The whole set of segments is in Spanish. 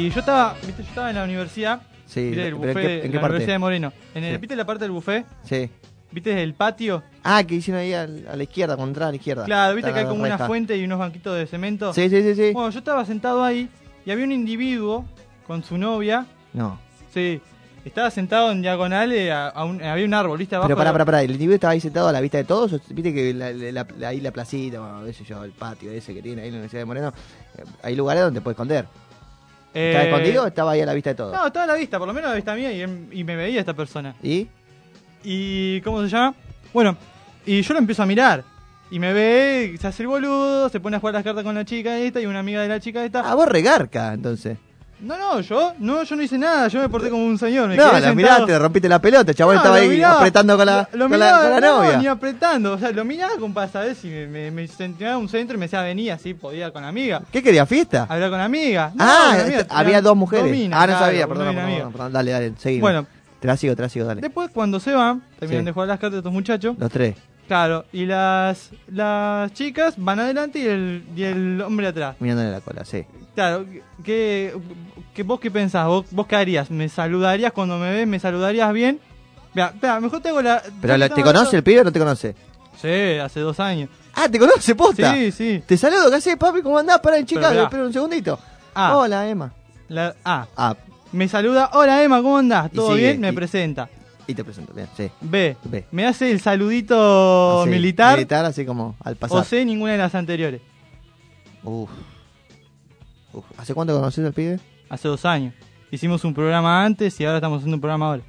Y yo estaba en la universidad. Sí, ¿Viste el pero buffet ¿en qué la parte? Universidad de Moreno? Sí. ¿Viste la parte del buffet? Sí. ¿Viste el patio? Ah, que hicieron ahí a la izquierda, cuando entraba a la izquierda. Claro, ¿viste Está que hay la como reja. una fuente y unos banquitos de cemento? Sí. Bueno, yo estaba sentado ahí y había un individuo con su novia. No. Sí, estaba sentado en diagonal, había un árbol, ¿viste? Abajo. Pero pará, ¿el individuo estaba ahí sentado a la vista de todos? ¿O viste que ahí la placita, bueno, qué sé yo, el patio ese que tiene ahí en la Universidad de Moreno? Hay lugares donde te puedes esconder. ¿Estaba escondido o estaba ahí a la vista de todos? No, estaba a la vista, por lo menos a la vista mía y me veía esta persona. ¿Y ¿Cómo se llama? Bueno, y yo lo empiezo a mirar. Y me ve, se hace el boludo, se pone a jugar las cartas con la chica esta y una amiga de la chica esta. Ah, vos regarca, entonces. No, yo no hice nada, yo me porté como un señor. La miraste, le rompiste la pelota, el chabón estaba ahí miraba, apretando con la novia. Ni apretando, o sea, lo miraba como para saber si me sentía en un centro y me decía venía, así podía con la amiga. ¿Qué quería, fiesta? Hablar con la amiga. Había dos mujeres. Minas, no sabía, claro, perdón, dale, seguimos. Bueno, te la sigo, dale. después cuando se van, terminan de jugar las cartas de estos muchachos. Los tres. Claro, y las chicas van adelante y el hombre atrás. Mirándole la cola, sí. Claro, ¿vos qué pensás? ¿Vos qué harías? ¿Me saludarías cuando me ves? ¿Me saludarías bien? Espera, mejor te hago la... ¿Pero te conoce el pibe o no te conoce? Sí, hace 2 años. Ah, ¿te conoce, posta? Sí. Te saludo, ¿qué haces, papi? ¿Cómo andás? Pará, chica, espera un segundito. Hola, Emma. Me saluda, hola Emma, ¿cómo andás? ¿Todo bien? Me presenta. Y te presento, bien, sí. B. Me hace el saludito militar. Militar, así como al pasar. O C, ninguna de las anteriores. Uf. ¿Hace cuánto conoces al pibe? Hace 2 años. Hicimos un programa antes y ahora estamos haciendo un programa ahora.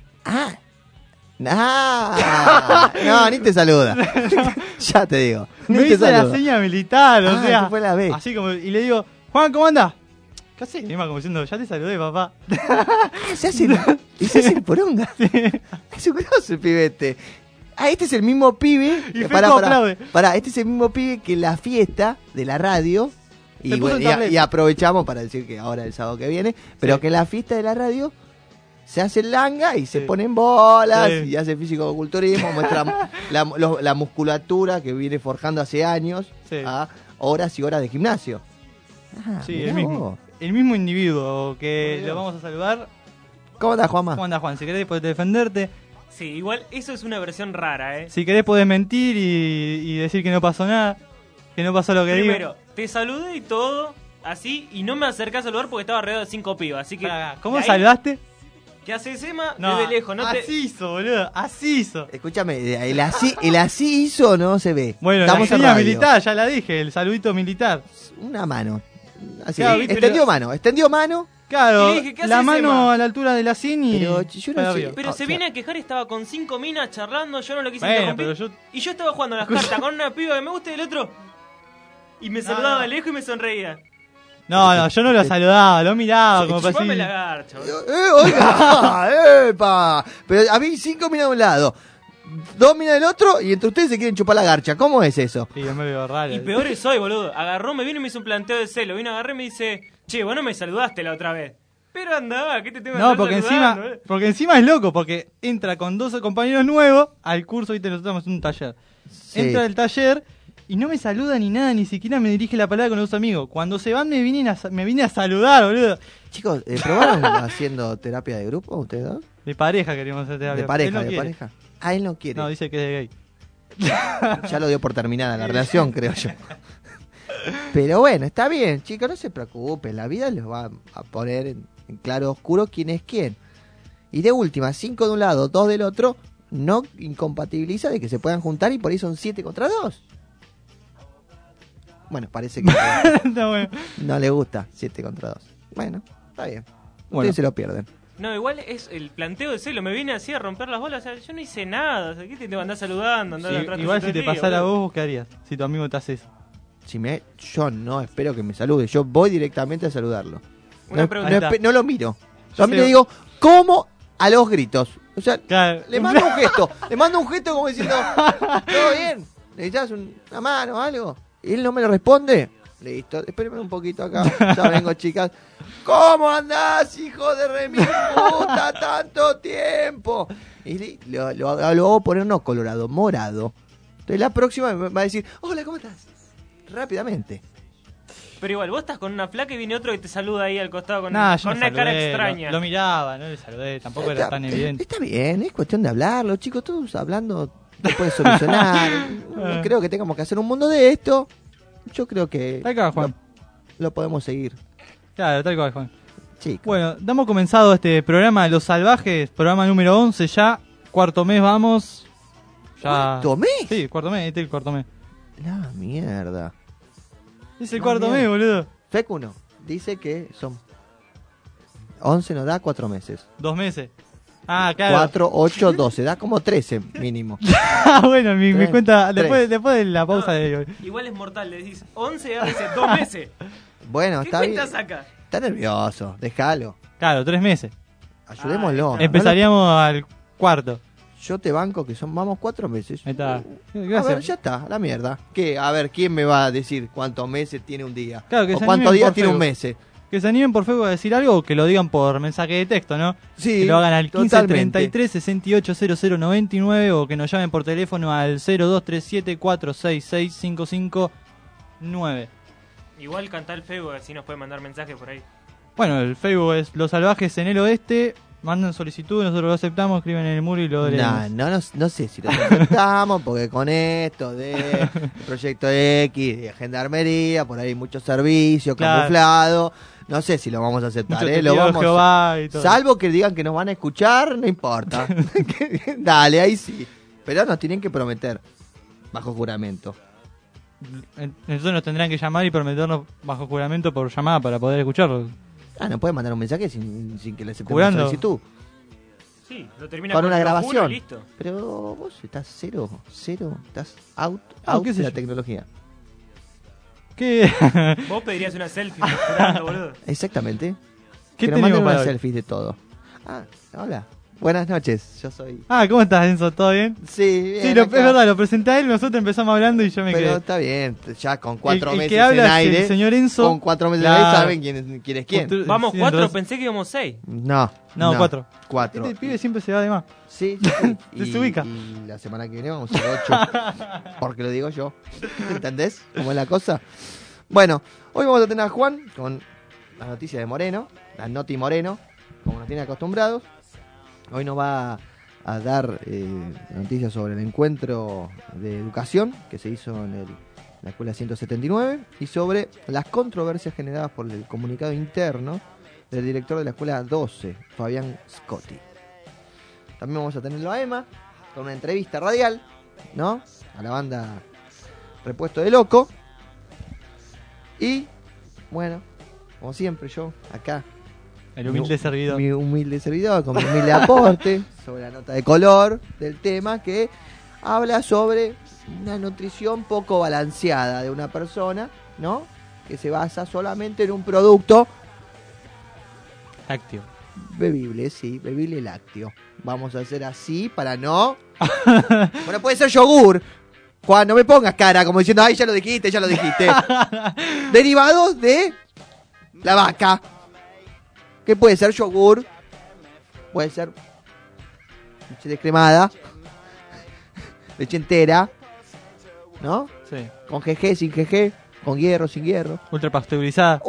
No, ni te saluda. Ya te digo. Me hizo la seña militar, o sea. Fue la B. Así como, y le digo, Juan, ¿cómo andás? ¿Qué haces? Emma como diciendo, ya te saludé, papá. Se hace el poronga. Sí. Es un grosso el pibete. Este es el mismo pibe. Y pará, este es el mismo pibe que la fiesta de la radio. Y aprovechamos para decir que ahora el sábado que viene. Pero que la fiesta de la radio se hace en langa y se ponen bolas y hace físico-culturismo. Muestra la musculatura que viene forjando hace años a horas y horas de gimnasio. Sí, el mismo individuo que lo vamos a saludar. ¿Cómo andás, Juanma? ¿Cómo andás, Juan? Si querés podés defenderte. Sí, igual eso es una versión rara, Si querés podés mentir y decir que no pasó nada, que no pasó lo que digo. Primero, te saludé y todo, así, y no me acerqué a saludar porque estaba alrededor de 5 pibas, así que... ¿Cómo saludaste? ¿Qué haces, Emma? Desde lejos, ¿no? Así hizo, boludo, así hizo. Escúchame, el así hizo no se ve. Bueno, estamos la seña militar, ya la dije, el saludito militar. Una mano. Así, claro, extendió mano. Claro, dije, la mano Emma? A la altura de la cin y... Pero se viene a quejar y estaba con 5 minas charlando, yo no lo quise interrumpir. Y yo estaba jugando a las cartas con una piba que me gusta y el otro... Y me saludaba de lejos y me sonreía. No, yo no lo saludaba, lo miraba como para decir... la garcha, oiga, epa. Pero a mí 5 minas de un lado, 2 minas del otro y entre ustedes se quieren chupar la garcha. ¿Cómo es eso? Sí, yo me veo raro. Y peor es hoy, boludo. Agarró, me vino y me hizo un planteo de celo. Vino, agarré y me dice, che, vos no me saludaste la otra vez. Pero anda, ¿qué te tengo que No, porque encima es loco, porque entra con 2 compañeros nuevos al curso, viste, nosotros estamos en un taller. Sí. Entra al taller y no me saluda ni nada, ni siquiera me dirige la palabra con los amigos. Cuando se van me vine a saludar, boludo. Chicos, ¿probaron haciendo terapia de grupo ustedes dos? De pareja queríamos hacer terapia. De pareja. Ah, él no quiere. No, dice que es gay. Ya lo dio por terminada la relación, creo yo. Pero bueno, está bien, chicos, no se preocupen. La vida les va a poner en claro oscuro quién es quién. Y de última, 5 de un lado, 2 del otro, no incompatibiliza de que se puedan juntar y por ahí son 7 contra 2. Bueno, parece que no le gusta 7 contra 2. Bueno, está bien. Ustedes se lo pierden. No, igual es el planteo de celo. Me vine así a romper las bolas. O sea, yo no hice nada. O sea, ¿qué te andás saludando? Igual si te pasara a vos, ¿qué harías? Si tu amigo te hace eso. Yo no espero que me salude. Yo voy directamente a saludarlo. No lo miro. Yo a mí le digo, ¿cómo? A los gritos. O sea, claro. Le mando un gesto. Le mando un gesto como diciendo, ¿todo bien? ¿Necesitas una mano o algo? Y él no me lo responde. Listo, espérenme un poquito acá. Ya vengo, chicas. ¿Cómo andás, hijo de remil puta, tanto tiempo? Y lo hago ponernos colorado, morado. Entonces la próxima me va a decir, hola, ¿cómo estás? Rápidamente. Pero igual, vos estás con una flaca y viene otro que te saluda ahí al costado con una cara extraña. Lo miraba, no le saludé, tampoco era tan evidente. Está bien, es cuestión de hablarlo, chicos, todos hablando te puede solucionar. No creo que tengamos que hacer un mundo de esto. Yo creo que tal cual, Juan. Lo podemos seguir. Claro, tal cual, Juan. Chicos. Bueno, damos comenzado este programa de Los Salvajes, programa número 11 ya, cuarto mes vamos. Ya... ¿Cuarto mes? Sí, cuarto mes, este es el cuarto mes. La mierda. Es el cuarto mes, boludo. Fecuno dice que son 11 nos da 4 meses. 2 meses. Ah, claro. 4, 8, 12. Da como 13 mínimo. Bueno, mi cuenta, después de la pausa de hoy. Igual es mortal, le decís 11 y a veces 2 meses. Bueno, está bien. ¿Qué cuenta saca? Está nervioso, déjalo. Claro, 3 meses. Ayudémoslo. Empezaríamos al cuarto. Yo te banco que vamos 4 meses. Ahí está. Gracias. A ver, ya está, la mierda. ¿Qué? A ver, ¿quién me va a decir cuántos meses tiene un día? Claro, que o cuántos días tiene un mes. Que se animen por Facebook a decir algo o que lo digan por mensaje de texto, ¿no? Sí. Que lo hagan al 15 33 68 00 99 o que nos llamen por teléfono al 0237 466 559. Igual canta el Facebook, así nos puede mandar mensajes por ahí. Bueno, el Facebook es Los Salvajes en el Oeste. Mandan solicitud, nosotros lo aceptamos, escriben en el muro y lo leemos. No sé si lo aceptamos, porque con esto de Proyecto X, de Gendarmería, por ahí muchos servicios, camuflado. No sé si lo vamos a aceptar, lo vamos Jehová y todo. Salvo que digan que nos van a escuchar, no importa. Dale, ahí sí. Pero nos tienen que prometer, bajo juramento. Nosotros nos tendrán que llamar y prometernos bajo juramento por llamada para poder escucharlo. No puede mandar un mensaje sin que le aceptemos la solicitud. Sí, lo termina con una grabación. Listo. Pero vos estás cero, estás out de la tecnología. ¿Qué? Vos pedirías una selfie jurando, boludo. ¿Qué Exactamente. Que nos tenemos manden para una hoy? selfie de todo. Hola. Buenas noches, yo soy... ¿Cómo estás, Enzo? ¿Todo bien? Sí, bien. Sí, es verdad, lo presenté a él, nosotros empezamos hablando y yo me quedé. Pero está bien, ya con 4 meses que habla en aire. El señor Enzo. Con 4 meses en aire saben quién es quién. Vamos 4, pensé que íbamos 6. No, 4. 4. Este pibe siempre se va de más. Sí. Se ubica. Y la semana que viene vamos a ser 8. Porque lo digo yo. ¿Entendés cómo es la cosa? Bueno, hoy vamos a tener a Juan con las noticias de Moreno, las Noti Moreno, como nos tiene acostumbrados. Hoy nos va a dar noticias sobre el encuentro de educación que se hizo en la escuela 179 y sobre las controversias generadas por el comunicado interno del director de la escuela 12, Fabián Scotti. También vamos a tenerlo a Emma con una entrevista radial, ¿no? A la banda Repuesto de Loco. Y, bueno, como siempre yo, acá. El humilde servidor. Mi humilde servidor, con mi humilde aporte sobre la nota de color del tema que habla sobre una nutrición poco balanceada de una persona, ¿no? Que se basa solamente en un producto lácteo. Bebible, sí, bebible lácteo. Vamos a hacer así para no... Bueno, puede ser yogur. Juan, no me pongas cara como diciendo, ay, ya lo dijiste. Derivados de la vaca. Que puede ser yogur, puede ser leche descremada, leche entera, ¿no? Sí. Con GG, sin GG, con hierro, sin hierro. Ultra pasteurizada.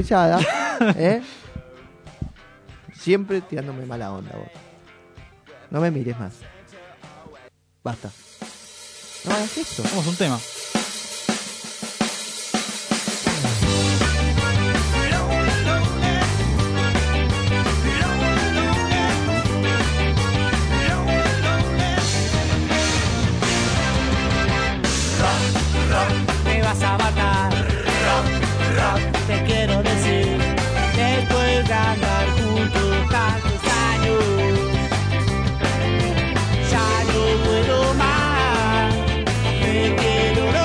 Siempre tirándome mala onda, vos. No me mires más. Basta. No hagas esto. Vamos a un tema. Me vas a matar, te quiero decir, después de andar juntos tantos años, ya no puedo más, me quiero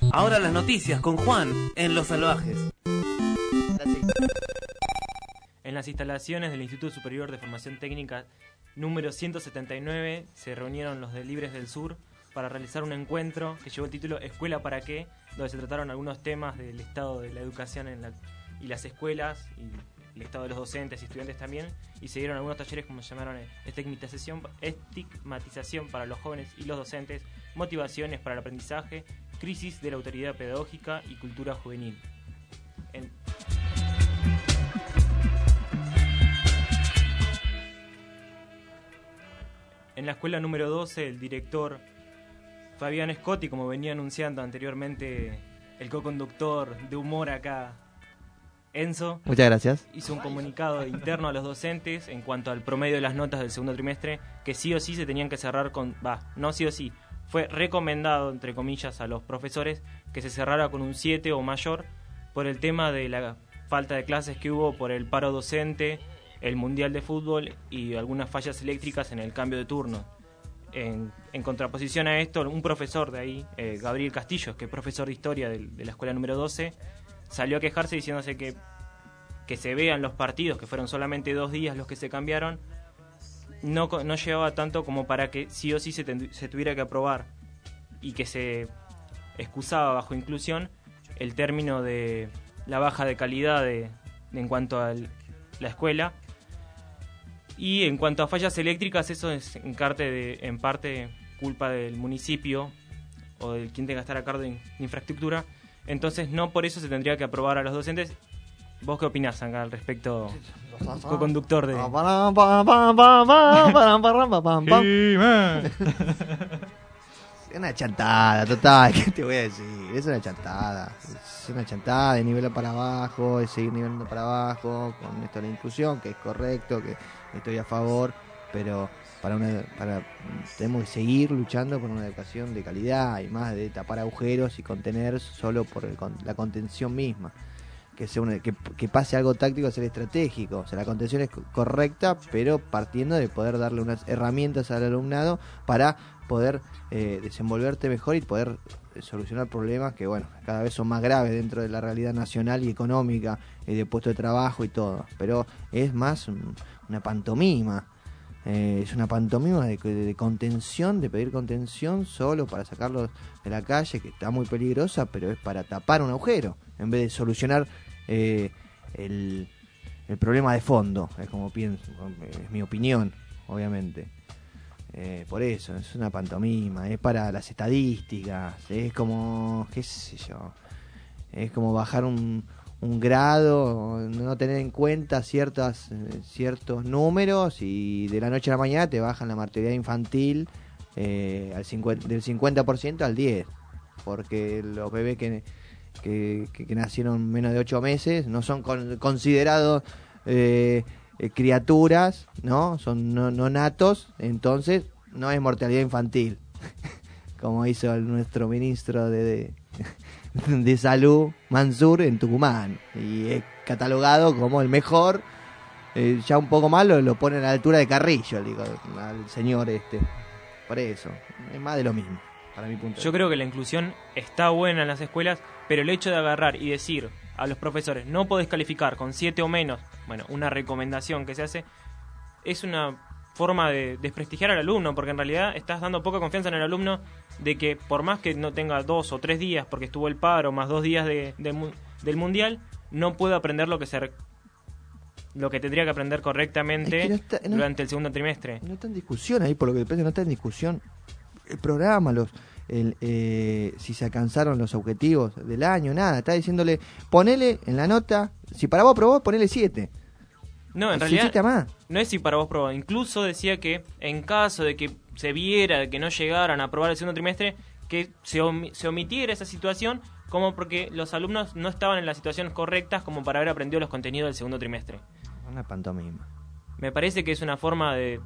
Ahora las noticias con Juan en Los Salvajes. En las instalaciones del Instituto Superior de Formación Técnica número 179 se reunieron los de Libres del Sur para realizar un encuentro que llevó el título Escuela para qué, donde se trataron algunos temas del estado de la educación y las escuelas y el estado de los docentes y estudiantes también, y se dieron algunos talleres como se llamaron estigmatización para los jóvenes y los docentes, motivaciones para el aprendizaje, crisis de la autoridad pedagógica y cultura juvenil. En la escuela número 12, el director Fabián Scotti, como venía anunciando anteriormente el co-conductor de humor acá, Enzo, muchas gracias, hizo un comunicado interno a los docentes en cuanto al promedio de las notas del segundo trimestre, que sí o sí se tenían que cerrar con... no sí o sí, fue recomendado, entre comillas, a los profesores que se cerrara con un 7 o mayor por el tema de la falta de clases que hubo por el paro docente, el Mundial de Fútbol y algunas fallas eléctricas en el cambio de turno. En contraposición a esto, un profesor de ahí, Gabriel Castillo, que es profesor de historia de la escuela número 12, salió a quejarse diciéndose que se vean los partidos, que fueron solamente 2 días los que se cambiaron, no llevaba tanto como para que sí o sí se tuviera que aprobar, y que se excusaba bajo inclusión el término de la baja de calidad en cuanto a la escuela. Y en cuanto a fallas eléctricas, eso es en parte culpa del municipio o del quien tenga que estar a cargo de infraestructura. Entonces no por eso se tendría que aprobar a los docentes. ¿Vos qué opinás acá al respecto, co-conductor de...? Es una chantada, total, ¿qué te voy a decir? Es una chantada. Es una chantada de nivel para abajo, de seguir nivelando para abajo, con esto de la inclusión, que es correcto, que estoy a favor, pero tenemos que seguir luchando por una educación de calidad y más de tapar agujeros y contener solo por la contención misma. Que pase algo táctico a ser estratégico. O sea, la contención es correcta, pero partiendo de poder darle unas herramientas al alumnado para poder desenvolverte mejor y poder solucionar problemas que, bueno, cada vez son más graves dentro de la realidad nacional y económica y de puesto de trabajo y todo. Pero es más una pantomima. Es una pantomima de contención, de pedir contención solo para sacarlos de la calle, que está muy peligrosa, pero es para tapar un agujero, en vez de solucionar el problema de fondo. Es como pienso, es mi opinión, obviamente. Por eso, es una pantomima, es para las estadísticas, es como, qué sé yo, es como bajar un grado, no tener en cuenta ciertos números y de la noche a la mañana te bajan la mortalidad infantil del 50% al 10%, porque los bebés que nacieron menos de 8 meses no son considerados criaturas, ¿no? Son no natos, entonces no hay mortalidad infantil, como hizo nuestro ministro de salud, Mansur, en Tucumán, y es catalogado como el mejor. Ya un poco más lo ponen a la altura de Carrillo, digo, al señor por eso es más de lo mismo para mi punto de vista. Yo creo que la inclusión está buena en las escuelas, pero el hecho de agarrar y decir a los profesores no podés calificar con 7 o menos, bueno, una recomendación que se hace, es una forma de desprestigiar al alumno, porque en realidad estás dando poca confianza en el alumno de que por más que no tenga 2 o 3 días porque estuvo el paro más 2 días del mundial, no puede aprender lo que tendría que aprender correctamente durante el segundo trimestre. No está en discusión ahí, por lo que depende, no está en discusión el programa, si se alcanzaron los objetivos del año, nada. Está diciéndole, ponele en la nota, si para vos probó, ponele 7. No, en realidad no es si para vos probó. Incluso decía que en caso de que se viera de que no llegaran a aprobar el segundo trimestre, que se omitiera esa situación, como porque los alumnos no estaban en las situaciones correctas como para haber aprendido los contenidos del segundo trimestre. Una pantomima. Me parece que es una forma de,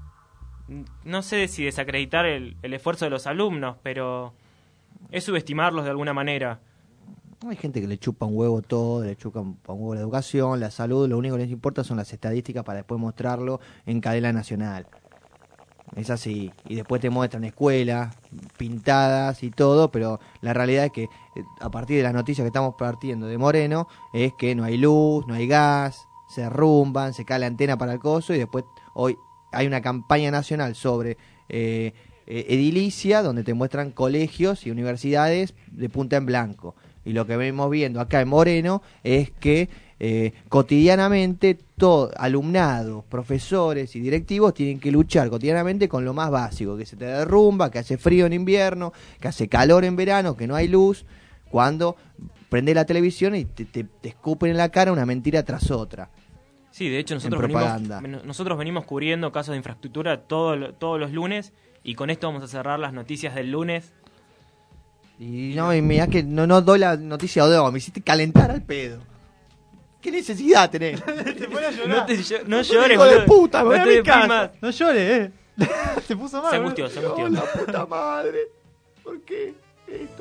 no sé si desacreditar el esfuerzo de los alumnos, pero es subestimarlos de alguna manera. Hay gente que le chupa un huevo todo, le chupa un huevo la educación, la salud, lo único que les importa son las estadísticas para después mostrarlo en cadena nacional. es así. Y después te muestran escuelas pintadas y todo, pero la realidad es que a partir de las noticias que estamos partiendo de Moreno, es que no hay luz, no hay gas, se derrumban, se cae la antena para el coso, y después hoy hay una campaña nacional sobre edilicia, donde te muestran colegios y universidades de punta en blanco. Y lo que venimos viendo acá en Moreno es que cotidianamente todo alumnado, profesores y directivos tienen que luchar cotidianamente con lo más básico, que se te derrumba, que hace frío en invierno, que hace calor en verano, que no hay luz, cuando prende la televisión y te escupen en la cara una mentira tras otra. Sí, de hecho nosotros venimos cubriendo casos de infraestructura todos los lunes, y con esto vamos a cerrar las noticias del lunes. Y no, y mirá que no doy la noticia de hoy, me hiciste calentar al pedo. ¿Qué necesidad tenés? Te pone a llorar. No llores, hijo de puta, me voy no a te mi casa. deprimas. No llores, Se puso mal. Se angustió. Oh, la puta madre. ¿Por qué esto?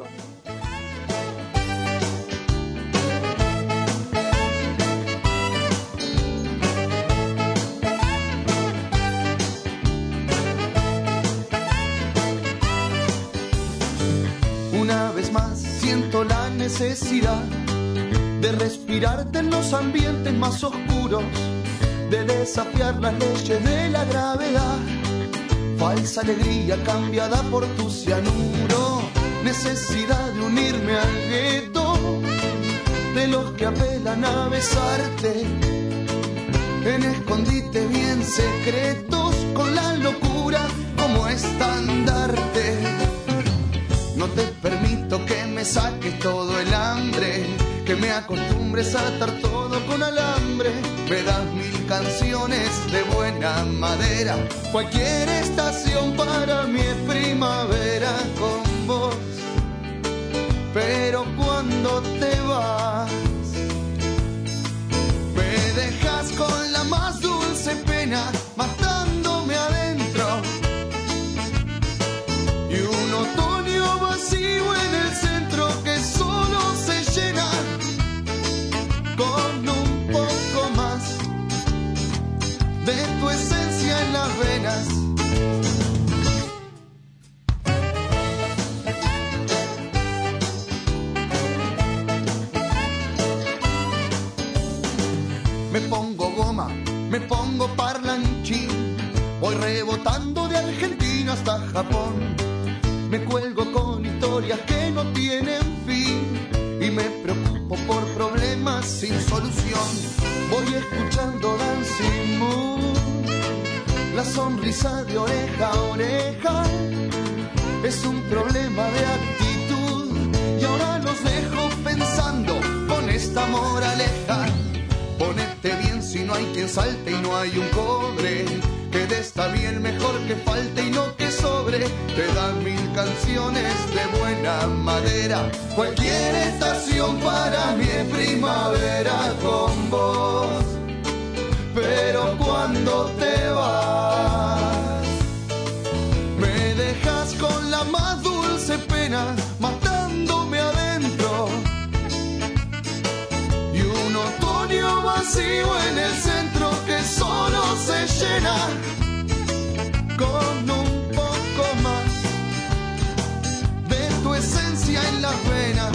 Una vez más siento la necesidad de respirarte en los ambientes más oscuros, de desafiar las leyes de la gravedad. Falsa alegría cambiada por tu cianuro, necesidad de unirme al gueto de los que apelan a besarte en escondites bien secretos, con la locura como estandarte. No te permito que me saques todo el hambre, que me acostumbres a atar todo con alambre. Me das 1000 canciones de buena madera, cualquier estación para mí es primavera con vos. Pero cuando te vas, me dejas con la más dulce pena, matándome adentro. Y un otoño vacío en el centro que solo se llena con un poco más de tu esencia en las venas. Me pongo goma, me pongo parlanchín, voy rebotando de Argentina hasta Japón. Me cuelgo con historias que no tienen fin y me preocupo por problemas sin solución. Voy escuchando Dancing Moon, la sonrisa de oreja a oreja es un problema de actitud. Y ahora los dejo pensando con esta moraleja: ponete bien si no hay quien salte y no hay un cobre, que de esta bien mejor que falte y no que sobre. Te dan 1000 canciones de buena madera, cualquier estación para mí es primavera con vos. Pero cuando te vas, me dejas con la más dulce pena, matándome adentro. Y un otoño vacío en el centro que solo se llena con un poco más de tu esencia en las venas.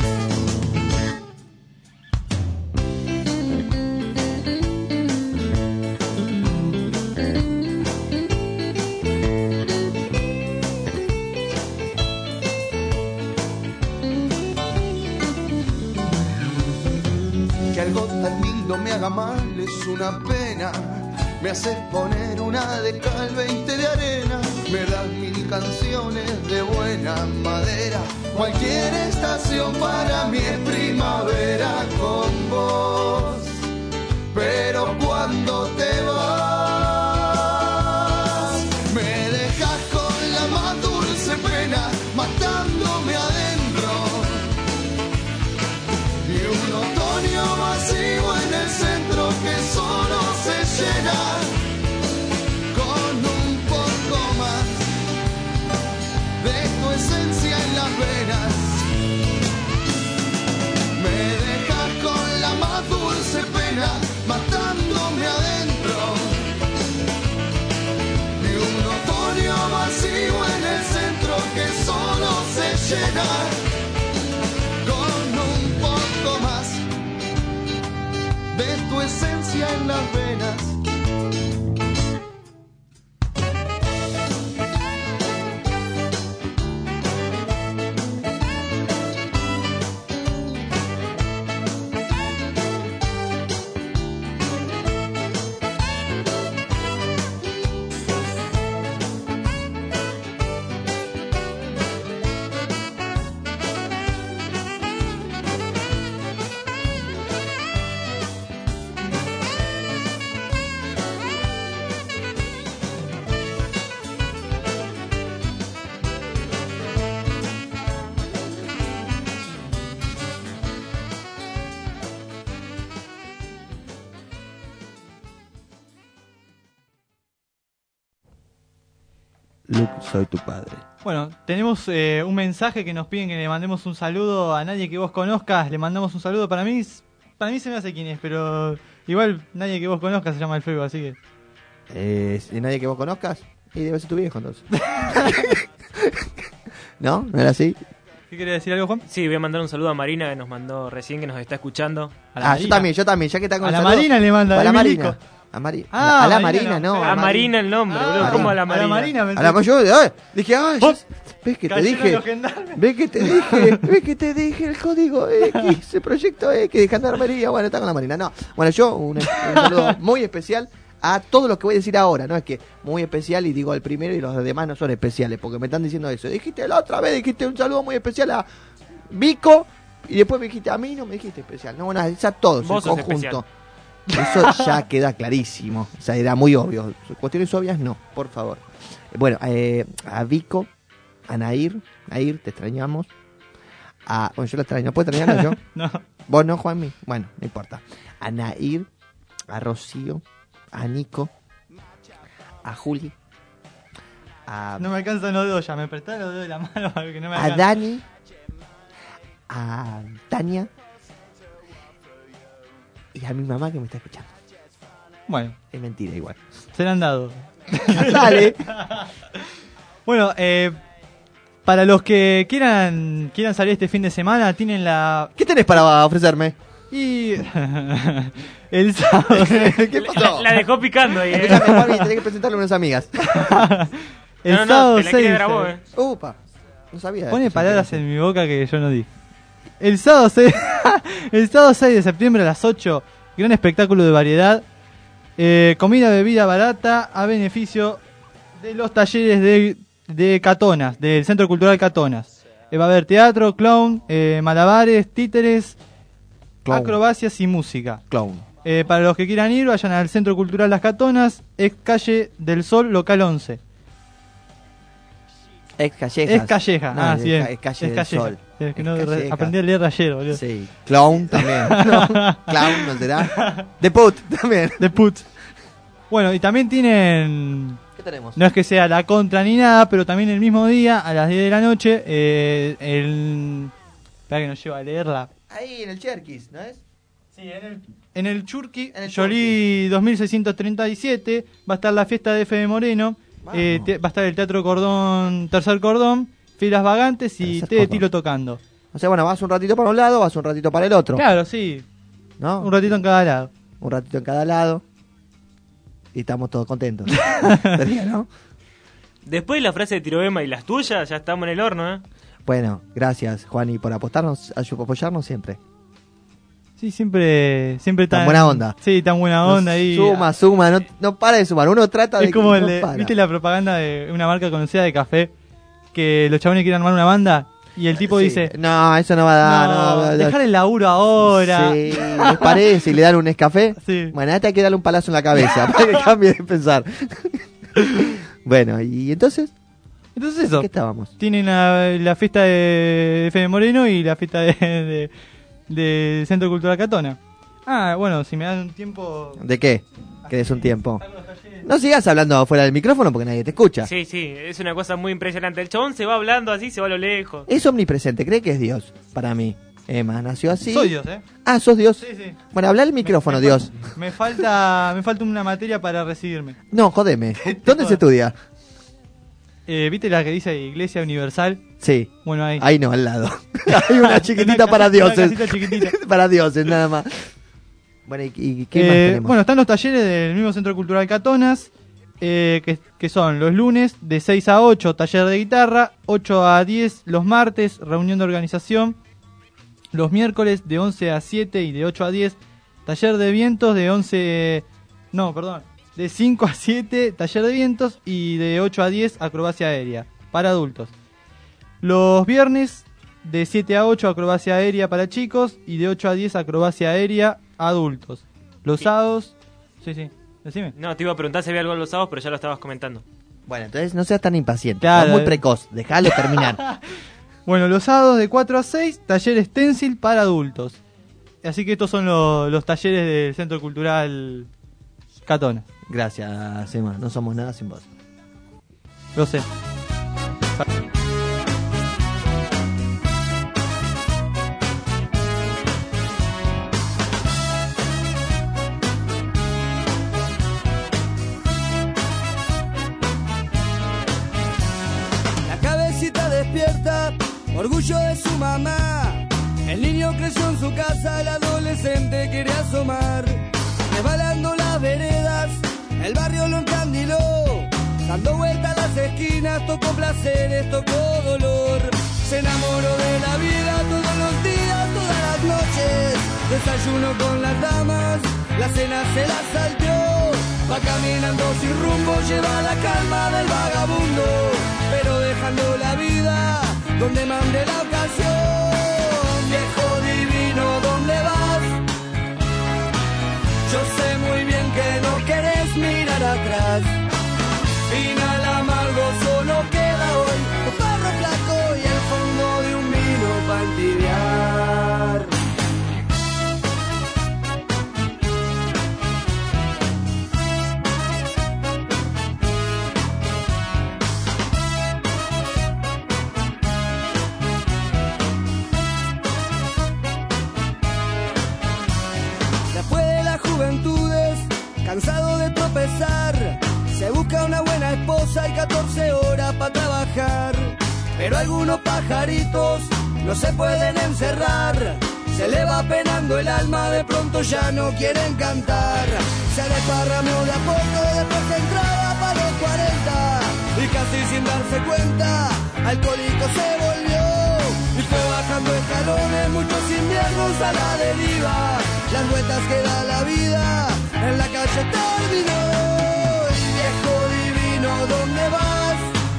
Que algo tan lindo me haga mal es una pena. Me haces poner una de cal, 20 de arena. Me das 1000 canciones de buena madera, cualquier estación para mí es primavera con vos. Pero cuando te vas, me dejas con la más dulce pena, matándome adentro. Y un otoño vacío en el centro que solo se llena con un poco más de tu esencia en las venas. Me dejas con la más dulce pena, matándome adentro. Y un otoño soñar con un poco más de tu esencia en las venas. Luke, soy tu padre. Bueno, tenemos un mensaje que nos piden que le mandemos un saludo a nadie que vos conozcas. Le mandamos un saludo. Para mí se me hace quién es, pero igual nadie que vos conozcas se llama el feo, así que... ¿Y nadie que vos conozcas? Y debe ser tu viejo, entonces. ¿No? ¿No era así? ¿Qué querés decir algo, Juan? Sí, voy a mandar un saludo a Marina que nos mandó recién, que nos está escuchando. Yo también, ya que está con a el la saludo. Marina le manda. A la Emilico. Marina. A la Marina, no. A Marina el nombre, boludo. ¿Cómo a la Marina? A la Marina. Dije, ¿ves que te dije? ¿Ves que te dije el código X, el proyecto X de Gendarmería? Bueno, está con la Marina. No. Bueno, yo un saludo muy especial a todos los que voy a decir ahora. No es que muy especial y digo el primero y los demás no son especiales, porque me están diciendo eso. Dijiste la otra vez, dijiste un saludo muy especial a Vico y después me dijiste a mí, no me dijiste especial. No, bueno, es a todos, vos en conjunto. Eso ya queda clarísimo. O sea, era muy obvio. Cuestiones obvias, no, por favor. Bueno, a Vico, a Nair, te extrañamos. Bueno, yo la extraño. ¿Puedo extrañarla yo? No. ¿Vos no, Juanmi? Bueno, no importa. A Nair, a Rocío, a Nico, a Juli, No me alcanzan los dedos ya. Me prestás los dedos de la mano para que no me a alcanzan. Dani, a Tania y a mi mamá que me está escuchando. Bueno, Es mentira igual. se le han dado. Dale. Bueno, para los que quieran salir este fin de semana, tienen la... ¿Qué tenés para ofrecerme? Y... el sábado... ¿Qué pasó? La dejó picando ahí, Escuchame, Juanmi, tenés que presentarle a unas amigas. el No, sábado te la 6 quiere de grabó, febrero. Upa, no sabía. Pone eso. palabras en mi boca que yo no di. El sábado 6, el sábado 6 de septiembre a las 8, gran espectáculo de variedad. Comida, bebida barata a beneficio de los talleres de Catonas, del Centro Cultural Catonas. Va a haber teatro, clown, malabares, títeres, Clown. acrobacias y música. Clown. Para los que quieran ir, vayan al Centro Cultural Las Catonas, ex calle del Sol, local 11. Ex Callejas. Es Calleja, No, sí, es calle del Calleja. Sol. Es que Es no Calleja. aprendí a leer ayer, boludo. Sí. Clown también. Clown, ¿no será? The Put también. The Put. Bueno, y también tienen... ¿Qué tenemos? No es que sea la contra ni nada, pero también el mismo día, a las 10 de la noche, Espera que no llevo a leerla. Ahí en el Cherkis, ¿no es? Sí, en el Churqui, En el Jolie 2637, va a estar la fiesta de F de Moreno, va a estar el Teatro Cordón, Tercer Cordón, filas vagantes y Tercer té de Cordón. tilo tocando. O sea, bueno, vas un ratito para un lado, vas un ratito para el otro. Claro, sí, ¿No? un ratito en cada lado. Un ratito en cada lado. Y estamos todos contentos. Sería, ¿no? Después de la frase de Tirobema y las tuyas, ya estamos en el horno, ¿eh? Bueno, gracias, Juani, por apoyarnos siempre. Sí, siempre tan buena onda. Sí, tan buena onda ahí. Suma, no para de sumar. Uno trata de Es como que no para. ¿viste la propaganda de una marca conocida de café? Que los chabones quieren armar una banda y el tipo Sí. dice... No, eso no va a dar. No, dejar el laburo ahora. Sí, ¿les parece? Y le dan un Nescafé. Sí. Bueno, ahora hay que darle un palazo en la cabeza para que cambie de pensar. Bueno, y entonces, Entonces eso. ¿qué estábamos? Tienen la fiesta de F de Moreno y la fiesta de Centro Cultural Catona. Ah, bueno, si me dan un tiempo... ¿De qué? ¿Querés un tiempo? No sigas hablando fuera del micrófono porque nadie te escucha. Sí, sí, es una cosa muy impresionante. El chabón se va hablando así, se va a lo lejos. Es omnipresente, cree que es Dios para mí. Emma nació así. Soy Dios, ¿eh? Ah, sos Dios. Sí, sí. Bueno, habla el micrófono, Me Dios. Me falta una materia para recibirme. No, jodeme. ¿Dónde se estudia? ¿Viste la que dice Iglesia Universal? Sí. Bueno, ahí. Ahí no, al lado. Hay una chiquitita para dioses. Para dioses, nada más. Bueno, ¿y qué más tenemos? Bueno, están los talleres del mismo Centro Cultural Catonas, que son los lunes de 6 a 8, taller de guitarra, 8 a 10 los martes, reunión de organización, los miércoles de 11 a 7 y de 8 a 10, taller de vientos de 5 a 7, taller de vientos, y de 8 a 10, acrobacia aérea, para adultos. Los viernes de 7 a 8, acrobacia aérea para chicos, y de 8 a 10, acrobacia aérea adultos. Los sábados... Sí, decime. No, te iba a preguntar si había algo los sábados, pero ya lo estabas comentando. Bueno, entonces no seas tan impaciente, claro, muy precoz, dejalo terminar. Bueno, los sábados de 4 a 6, taller stencil para adultos. Así que estos son los talleres del Centro Cultural Catona. Gracias, Emma, no somos nada sin vos. Lo sé. Despierta, orgullo de su mamá. El niño creció en su casa, el adolescente quiere asomar. Resbalando las veredas, el barrio lo encandiló. Dando vueltas a las esquinas, tocó placeres, tocó dolor. Se enamoró de la vida todos los días, todas las noches. Desayuno con las damas, la cena se la salteó. Va caminando sin rumbo, lleva la calma del vagabundo, pero dejando la vida donde mande la ocasión. Viejo divino, ¿dónde vas? Yo sé muy bien que no querés mirar atrás. Final amargo solo queda hoy, un perro flaco y el fondo de un vino para entibiar. Cansado de tropezar, se busca una buena esposa y 14 horas para trabajar. Pero algunos pajaritos no se pueden encerrar, se le va penando el alma, de pronto ya no quieren cantar. Se desparramó de a poco, después se entraba para los 40, y casi sin darse cuenta, alcohólico se volvió. Y fue bajando escalones, muchos inviernos a la deriva. Las vueltas que da la vida, en la calle terminó. Y viejo divino, ¿dónde vas?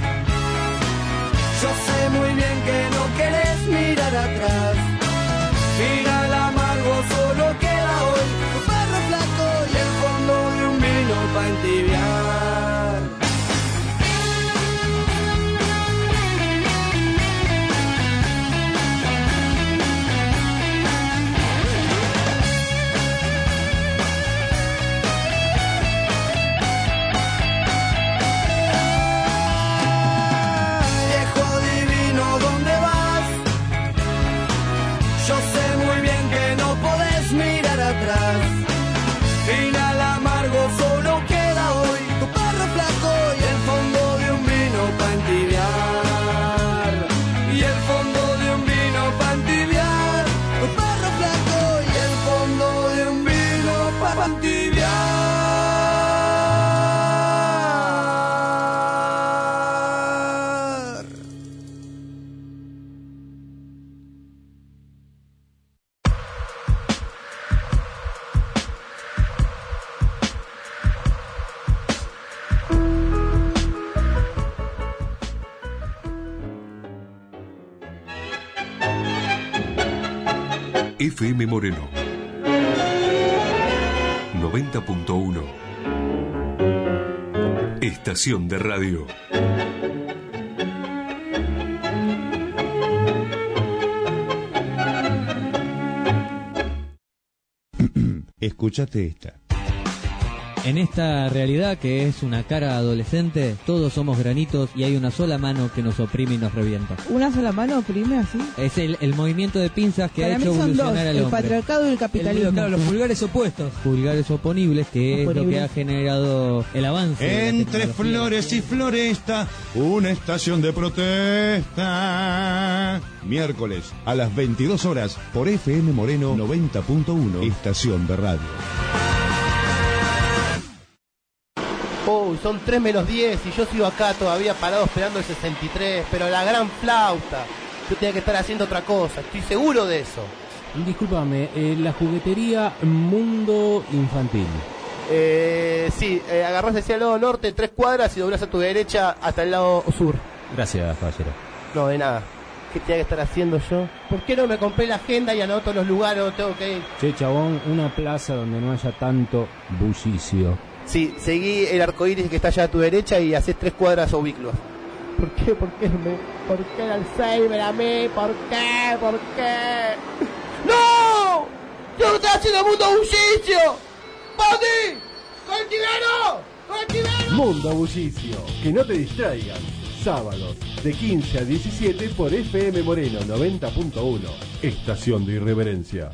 Yo sé muy bien que no querés mirar atrás. Final amargo solo queda hoy, un perro flaco y el fondo de un vino para entibiar. Final amargo solo queda hoy, tu perro flaco y el fondo de un vino para entibiar. Y el fondo de un vino para entibiar, tu perro flaco y el fondo de un vino para entibiar. FM Moreno 90.1 Estación de radio. Escúchate esta. En esta realidad que es una cara adolescente, todos somos granitos y hay una sola mano que nos oprime y nos revienta. ¿Una sola mano oprime así? Es el movimiento de pinzas que para ha hecho evolucionar al el hombre. El patriarcado y el capitalismo. Claro, los pulgares opuestos. Pulgares oponibles, que es lo que ha generado el avance. Entre flores y floresta, una estación de protesta. Miércoles a las 22 horas por FM Moreno 90.1, estación de radio. Uy, son 3 menos 10 y yo sigo acá todavía parado esperando el 63, pero la gran flauta. Yo tenía que estar haciendo otra cosa, estoy seguro de eso. Discúlpame, la juguetería Mundo Infantil. Sí, agarrás hacia el lado norte 3 cuadras y doblás a tu derecha hasta el lado sur. Gracias, caballero. No, de nada. ¿Qué tenía que estar haciendo yo? ¿Por qué no me compré la agenda y anoto los lugares donde tengo que ir? Che, chabón, una plaza donde no haya tanto bullicio. Sí, seguí el arcoíris que está allá a tu derecha y haces 3 cuadras oblicuas. ¿Por qué? ¿Por qué el Alzheimer a mí? ¿Por qué? ¿Por qué? ¡No! ¡Yo no estoy haciendo Mundo Bullicio! ¡Bandi! ¡Colectivero! Mundo Bullicio, que no te distraigan. Sábados, de 15 a 17 por FM Moreno 90.1, estación de irreverencia.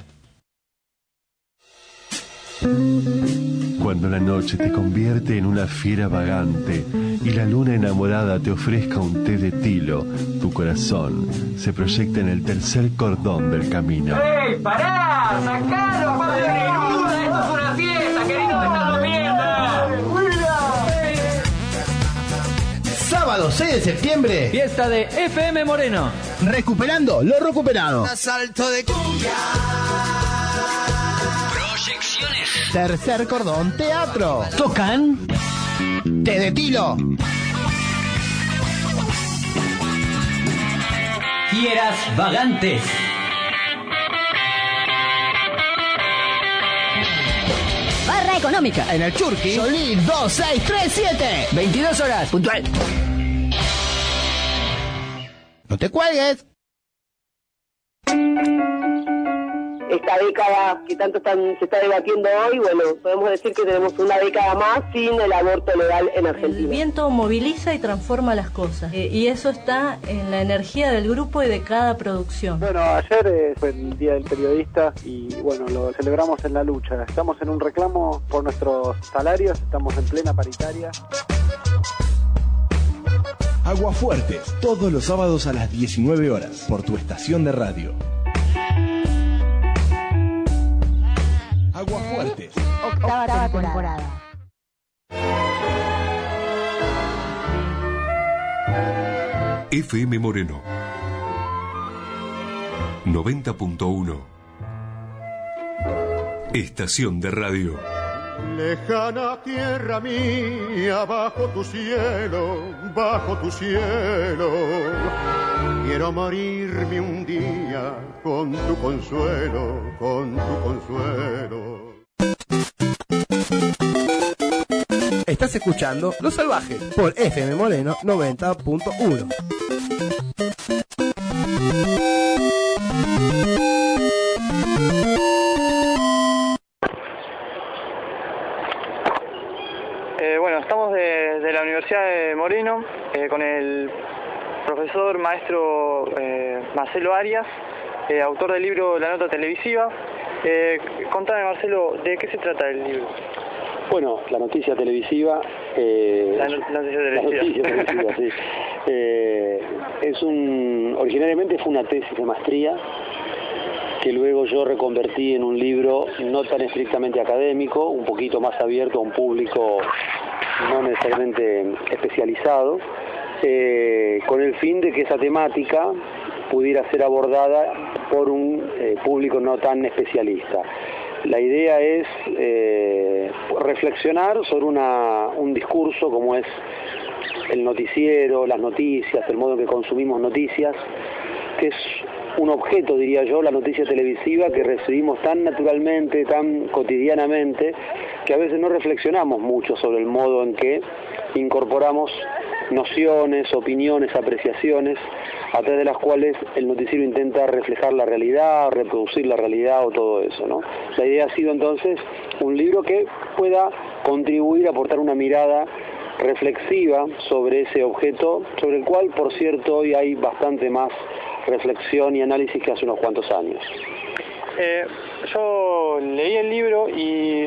Cuando la noche te convierte en una fiera vagante y la luna enamorada te ofrezca un té de tilo, tu corazón se proyecta en el tercer cordón del camino. ¡Ey, pará! ¡Sacalo, padre de Neruda! ¡Esto es una fiesta, querido! ¡Te estás durmiendo! Sábado 6 de septiembre, fiesta de FM Moreno. Recuperando lo recuperado. Asalto de cumbia. Proyecciones. Tercer cordón teatro. Tocan Té de Tilo. Fieras Vagantes. Barra económica. En el Churqui. Solís 2637. 22 horas. Puntual. No te cuelgues. Esta década que tanto se está debatiendo hoy, bueno, podemos decir que tenemos una década más sin el aborto legal en Argentina. El viento moviliza y transforma las cosas, y eso está en la energía del grupo y de cada producción. Bueno, ayer fue el Día del Periodista y bueno, lo celebramos en la lucha. Estamos en un reclamo por nuestros salarios, estamos en plena paritaria. Aguafuertes, todos los sábados a las 19 horas, por tu estación de radio. Aguafuertes. Octava temporada. FM Moreno 90.1, estación de radio. Lejana tierra mía, bajo tu cielo, quiero morirme un día con tu consuelo, Estás escuchando Los Salvajes por FM Moreno 90.1. Bueno, estamos de la Universidad de Moreno con el profesor maestro Marcelo Arias, autor del libro La Nota Televisiva. Contame, Marcelo, ¿de qué se trata el libro? Bueno, la noticia televisiva... La noticia televisiva, sí. Originariamente fue una tesis de maestría que luego yo reconvertí en un libro no tan estrictamente académico, un poquito más abierto a un público no necesariamente especializado, con el fin de que esa temática pudiera ser abordada por un público no tan especialista. La idea es reflexionar sobre un discurso como es el noticiero, las noticias, el modo en que consumimos noticias, que es un objeto, diría yo, la noticia televisiva que recibimos tan naturalmente, tan cotidianamente, que a veces no reflexionamos mucho sobre el modo en que incorporamos nociones, opiniones, apreciaciones, a través de las cuales el noticiero intenta reflejar la realidad, reproducir la realidad o todo eso, ¿no? La idea ha sido entonces un libro que pueda contribuir a aportar una mirada reflexiva sobre ese objeto, sobre el cual, por cierto, hoy hay bastante más reflexión y análisis que hace unos cuantos años. Yo leí el libro y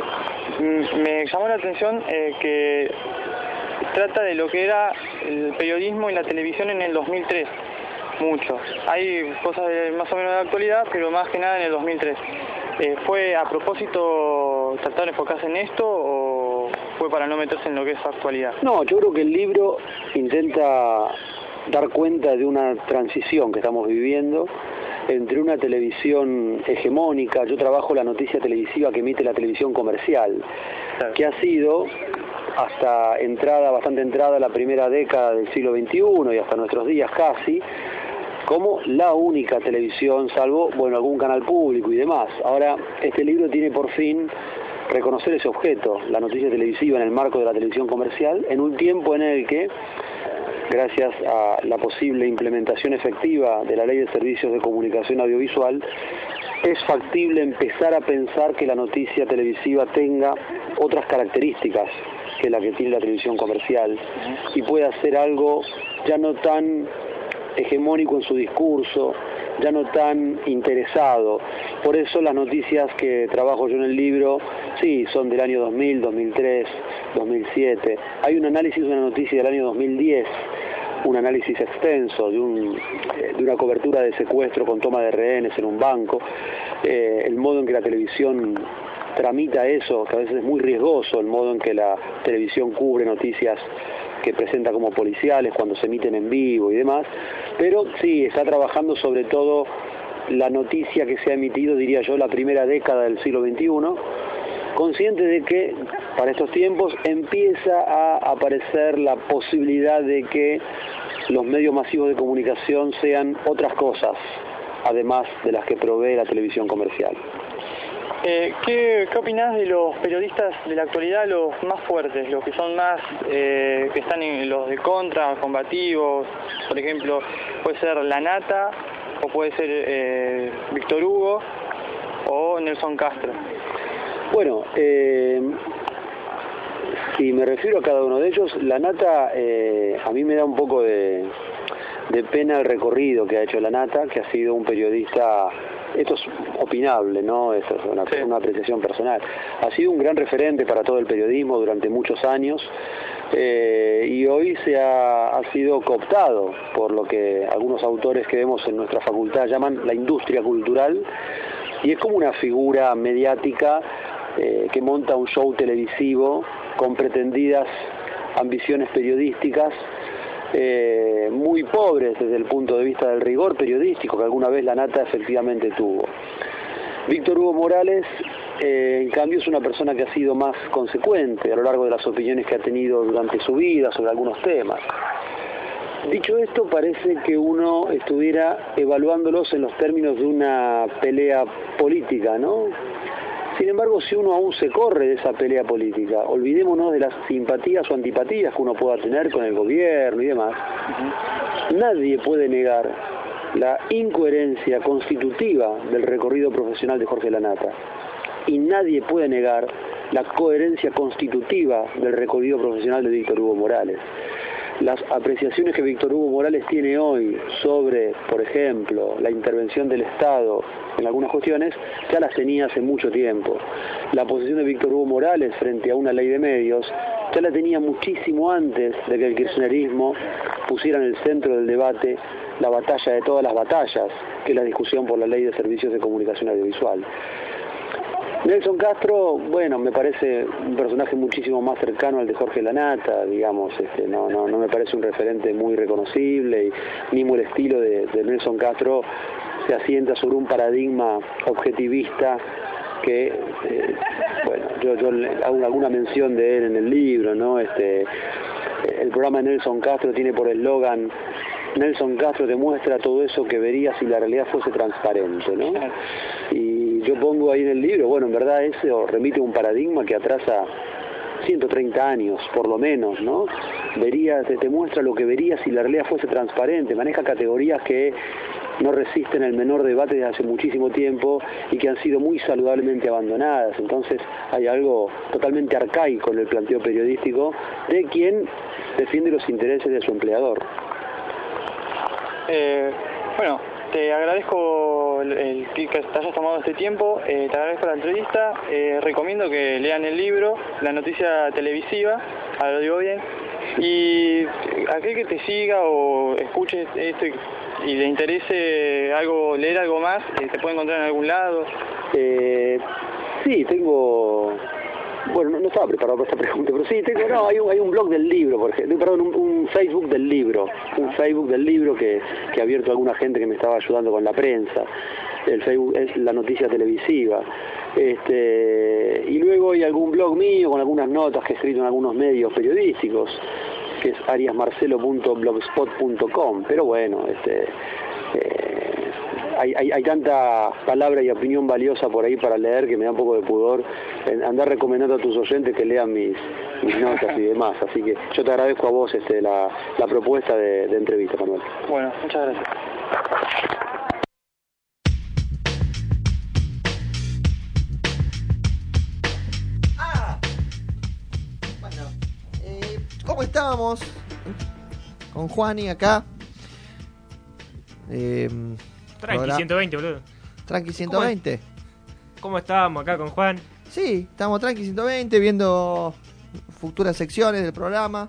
me llamó la atención que trata de lo que era el periodismo y la televisión en el 2003. Mucho. Hay cosas más o menos de actualidad, pero más que nada en el 2003. ¿Fue a propósito tratar de enfocarse en esto o fue para no meterse en lo que es actualidad? No, yo creo que el libro intenta dar cuenta de una transición que estamos viviendo entre una televisión hegemónica. Yo trabajo la noticia televisiva que emite la televisión comercial, que ha sido hasta bastante entrada la primera década del siglo XXI y hasta nuestros días casi, como la única televisión, salvo, algún canal público y demás. Ahora, este libro tiene por fin reconocer ese objeto, la noticia televisiva en el marco de la televisión comercial, en un tiempo en el que, gracias a la posible implementación efectiva de la Ley de Servicios de Comunicación Audiovisual, es factible empezar a pensar que la noticia televisiva tenga otras características que la que tiene la televisión comercial y pueda ser algo ya no tan hegemónico en su discurso, ya no tan interesado. Por eso las noticias que trabajo yo en el libro, sí, son del año 2000, 2003, 2007. Hay un análisis de una noticia del año 2010, un análisis extenso de una cobertura de secuestro con toma de rehenes en un banco, el modo en que la televisión tramita eso, que a veces es muy riesgoso, el modo en que la televisión cubre noticias que presenta como policiales cuando se emiten en vivo y demás, pero sí, está trabajando sobre todo la noticia que se ha emitido, diría yo, la primera década del siglo XXI, consciente de que para estos tiempos empieza a aparecer la posibilidad de que los medios masivos de comunicación sean otras cosas, además de las que provee la televisión comercial. ¿Qué opinás de los periodistas de la actualidad, los más fuertes, los que son más, que están en los de contra, combativos? Por ejemplo, puede ser La Nata, o puede ser Víctor Hugo, o Nelson Castro. Bueno, si me refiero a cada uno de ellos, La Nata, a mí me da un poco de pena el recorrido que ha hecho La Nata, que ha sido un periodista. Esto es opinable, ¿no? Esto es una apreciación personal. Ha sido un gran referente para todo el periodismo durante muchos años y hoy ha sido cooptado por lo que algunos autores que vemos en nuestra facultad llaman la industria cultural, y es como una figura mediática que monta un show televisivo con pretendidas ambiciones periodísticas muy pobres desde el punto de vista del rigor periodístico que alguna vez La Nata efectivamente tuvo. Víctor Hugo Morales, en cambio, es una persona que ha sido más consecuente a lo largo de las opiniones que ha tenido durante su vida sobre algunos temas. Dicho esto, parece que uno estuviera evaluándolos en los términos de una pelea política, ¿no? Sin embargo, si uno aún se corre de esa pelea política, olvidémonos de las simpatías o antipatías que uno pueda tener con el gobierno y demás, nadie puede negar la incoherencia constitutiva del recorrido profesional de Jorge La Nata, y nadie puede negar la coherencia constitutiva del recorrido profesional de Víctor Hugo Morales. Las apreciaciones que Víctor Hugo Morales tiene hoy sobre, por ejemplo, la intervención del Estado en algunas cuestiones, ya las tenía hace mucho tiempo. La posición de Víctor Hugo Morales frente a una ley de medios ya la tenía muchísimo antes de que el kirchnerismo pusiera en el centro del debate la batalla de todas las batallas, que es la discusión por la Ley de Servicios de Comunicación Audiovisual. Nelson Castro, bueno, me parece un personaje muchísimo más cercano al de Jorge La Nata, digamos, no me parece un referente muy reconocible, y mismo el estilo de Nelson Castro se asienta sobre un paradigma objetivista que, bueno, yo hago alguna mención de él en el libro, ¿no? El programa de Nelson Castro tiene por eslogan: Nelson Castro demuestra todo eso que vería si la realidad fuese transparente, ¿no? Y yo pongo ahí en el libro, bueno, en verdad eso remite a un paradigma que atrasa 130 años, por lo menos, ¿no? Te muestra lo que vería si la realidad fuese transparente, maneja categorías que no resisten el menor debate desde hace muchísimo tiempo y que han sido muy saludablemente abandonadas. Entonces hay algo totalmente arcaico en el planteo periodístico de quien defiende los intereses de su empleador. Bueno, te agradezco el que te hayas tomado este tiempo, te agradezco la entrevista, recomiendo que lean el libro, La Noticia Televisiva, ahora lo digo bien, y aquel que te siga o escuche esto y le interese leer algo más, ¿te puede encontrar en algún lado? Sí, tengo... Bueno, no estaba preparado para esta pregunta, pero sí, hay un blog del libro, por ejemplo, perdón, un Facebook del libro, que ha abierto alguna gente que me estaba ayudando con la prensa. El Facebook es La Noticia Televisiva. Y luego hay algún blog mío con algunas notas que he escrito en algunos medios periodísticos, que es ariasmarcelo.blogspot.com, pero bueno, hay tanta palabra y opinión valiosa por ahí para leer que me da un poco de pudor andar recomendando a tus oyentes que lean mis notas y demás, así que yo te agradezco a vos la propuesta de entrevista, Manuel. Bueno, muchas gracias. ¿Cómo estábamos? Con Juani acá. Tranqui 120, boludo. Tranqui 120. ¿Cómo estábamos acá con Juan? Sí, estamos Tranqui 120 viendo futuras secciones del programa.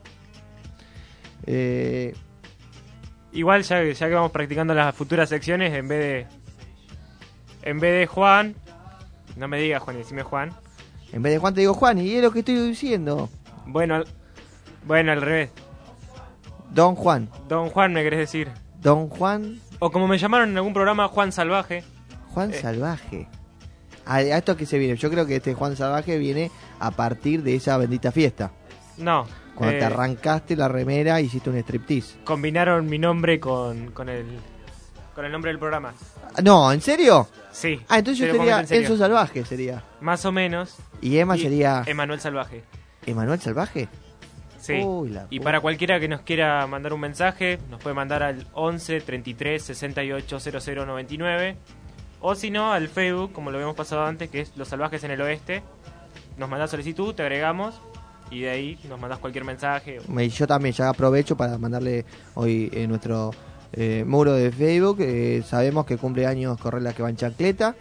Igual ya que vamos practicando las futuras secciones, en vez de Juan, no me digas Juan, decime Juan. En vez de Juan te digo Juan, y es lo que estoy diciendo. Bueno, al revés. Don Juan. Don Juan me querés decir. Don Juan. O como me llamaron en algún programa, Juan Salvaje. Juan Salvaje. ¿A esto que se viene? Yo creo que este Juan Salvaje viene a partir de esa bendita fiesta. No. Cuando te arrancaste la remera y hiciste un striptease. Combinaron mi nombre con el nombre del programa. No, ¿en serio? Sí. Entonces yo sería Enzo Salvaje, sería. Más o menos. Y Emma sería... Emanuel Salvaje. ¿Emanuel Salvaje? Sí. Y para cualquiera que nos quiera mandar un mensaje, nos puede mandar al 11 33 68 00 99. O si no, al Facebook, como lo habíamos pasado antes, que es Los Salvajes en el Oeste. Nos mandás solicitud, te agregamos y de ahí nos mandás cualquier mensaje. Y yo también ya aprovecho para mandarle hoy nuestro muro de Facebook. Sabemos que cumple años Correla que va en chancleta.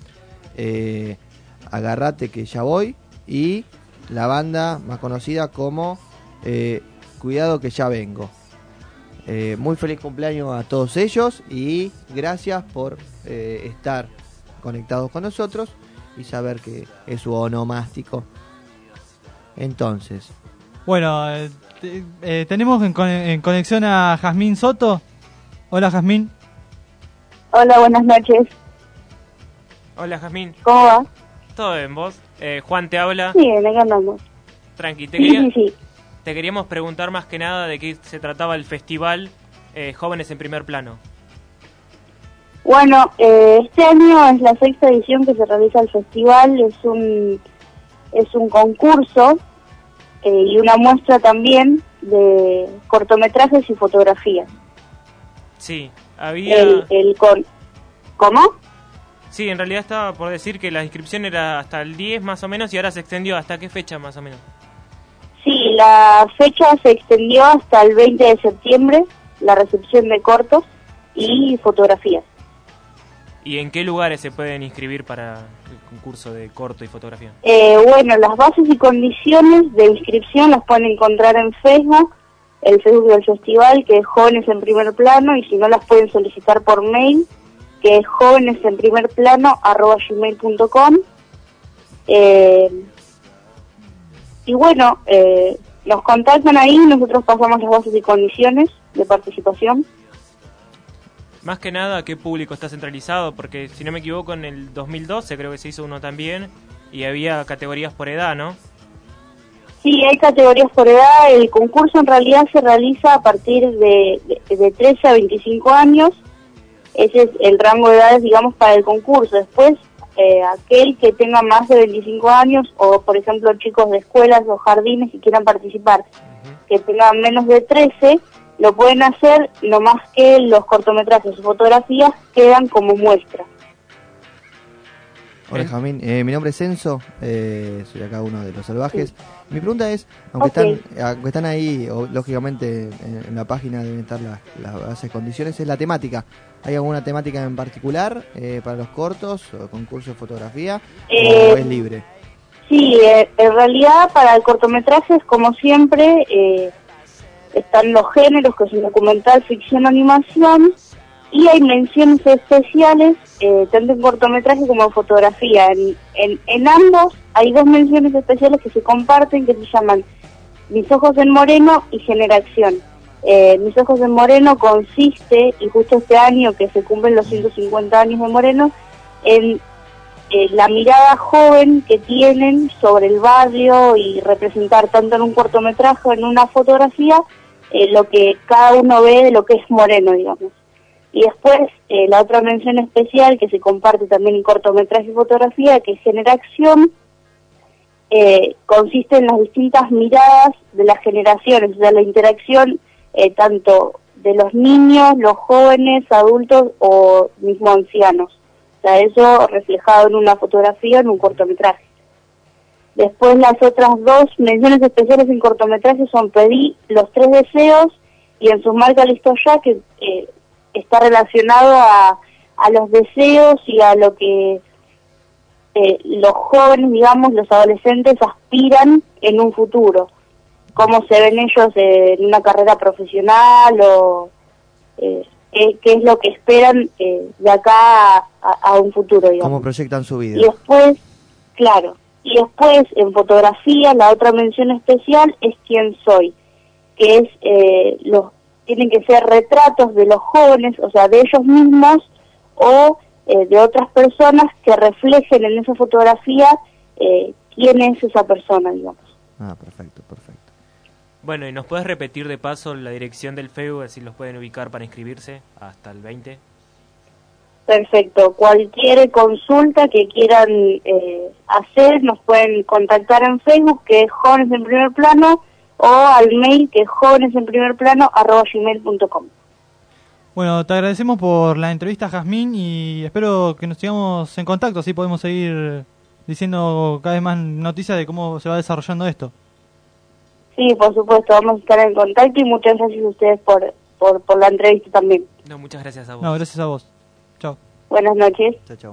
Agarrate que ya voy. Y la banda más conocida como Cuidado que ya vengo. Muy feliz cumpleaños a todos ellos y gracias por estar conectados con nosotros y saber que es su onomástico. Entonces, bueno, tenemos en conexión a Jazmín Soto. Hola, Jazmín. Hola, buenas noches. Hola, Jazmín. ¿Cómo va? ¿Todo bien, vos? Juan te habla. Sí, acá andamos. Tranqui, Sí. Te queríamos preguntar más que nada de qué se trataba el festival Jóvenes en Primer Plano. Bueno, este año es la 6ª edición que se realiza el festival. Es un concurso y una muestra también de cortometrajes y fotografías. Sí, había... ¿Cómo? Sí, en realidad estaba por decir que la inscripción era hasta el 10 más o menos y ahora se extendió. ¿Hasta qué fecha más o menos? Sí, la fecha se extendió hasta el 20 de septiembre, la recepción de cortos y fotografías. ¿Y en qué lugares se pueden inscribir para el concurso de corto y fotografía? Bueno, las bases y condiciones de inscripción las pueden encontrar en Facebook, el Facebook del festival, que es Jóvenes en Primer Plano, y si no las pueden solicitar por mail, que es jovenesenprimerplano@gmail.com. Y bueno, nos contactan ahí, nosotros pasamos las bases y condiciones de participación. Más que nada, ¿qué público está centralizado? Porque si no me equivoco, en el 2012 creo que se hizo uno también y había categorías por edad, ¿no? Sí, hay categorías por edad. El concurso en realidad se realiza a partir de 13 a 25 años. Ese es el rango de edades, digamos, para el concurso. Después aquel que tenga más de 25 años o, por ejemplo, chicos de escuelas o jardines que quieran participar, que tengan menos de 13, lo pueden hacer, no más que los cortometrajes o fotografías quedan como muestra. Hola, Jamín, mi nombre es Enzo, soy acá uno de los salvajes. Mi pregunta es, aunque están ahí, lógicamente en la página deben estar las bases condiciones, es la temática. ¿Hay alguna temática en particular para los cortos o concurso de fotografía o es libre? Sí, en realidad para el cortometraje, como siempre, están los géneros, que son documental, ficción, animación, y hay menciones especiales, tanto en cortometraje como en fotografía. En ambos hay 2 menciones especiales que se comparten, que se llaman Mis ojos en moreno y Generación. Mis ojos en moreno consiste, y justo este año que se cumplen los 150 años de Moreno, en la mirada joven que tienen sobre el barrio y representar tanto en un cortometraje o en una fotografía lo que cada uno ve de lo que es Moreno, digamos. Y después la otra mención especial que se comparte también en cortometraje y fotografía, que es Generación, consiste en las distintas miradas de las generaciones, o sea, la interacción tanto de los niños, los jóvenes, adultos o mismo ancianos. O sea, eso reflejado en una fotografía o en un cortometraje. Después las otras 2 menciones especiales en cortometraje son Pedí los 3 deseos y En sus marcas listo ya, que está relacionado a los deseos y a lo que los jóvenes, digamos, los adolescentes aspiran en un futuro. Cómo se ven ellos en una carrera profesional o qué es lo que esperan de acá a un futuro, digamos. ¿Cómo proyectan su vida? Y después, claro, y después en fotografía la otra mención especial es Quién soy, que es tienen que ser retratos de los jóvenes, o sea, de ellos mismos o de otras personas que reflejen en esa fotografía quién es esa persona, digamos. Ah, perfecto, perfecto. Bueno, ¿y nos puedes repetir de paso la dirección del Facebook, así los pueden ubicar para inscribirse hasta el 20? Perfecto. Cualquier consulta que quieran hacer, nos pueden contactar en Facebook, que es Jóvenes en Primer Plano, o al mail, que es jovenesenprimerplano@gmail.com. Bueno, te agradecemos por la entrevista, Jazmín, y espero que nos sigamos en contacto, así podemos seguir diciendo cada vez más noticias de cómo se va desarrollando esto. Sí, por supuesto, vamos a estar en contacto y muchas gracias a ustedes por la entrevista también. No, muchas gracias a vos. No, gracias a vos. Chao. Buenas noches. Chao, chao.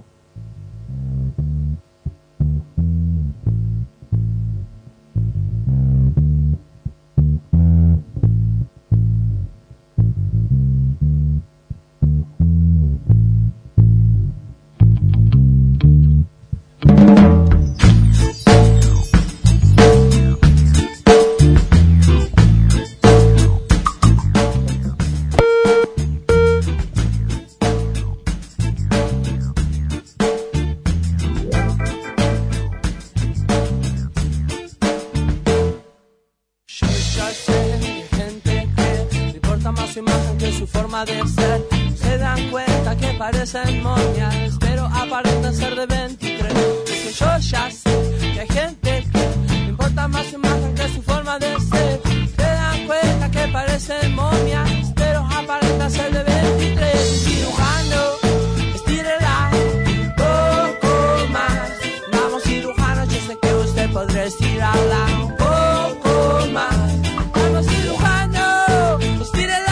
De ser, se dan cuenta que parecen momias, pero aparentan ser de 23. Porque yo ya sé que hay gente que le importa más su imagen que su forma de ser. Se dan cuenta que parecen momias, pero aparentan ser de 23. Un cirujano, estírela un poco más. Vamos, cirujano, yo sé que usted podrá estirarla un poco más. Vamos, cirujano, estírela.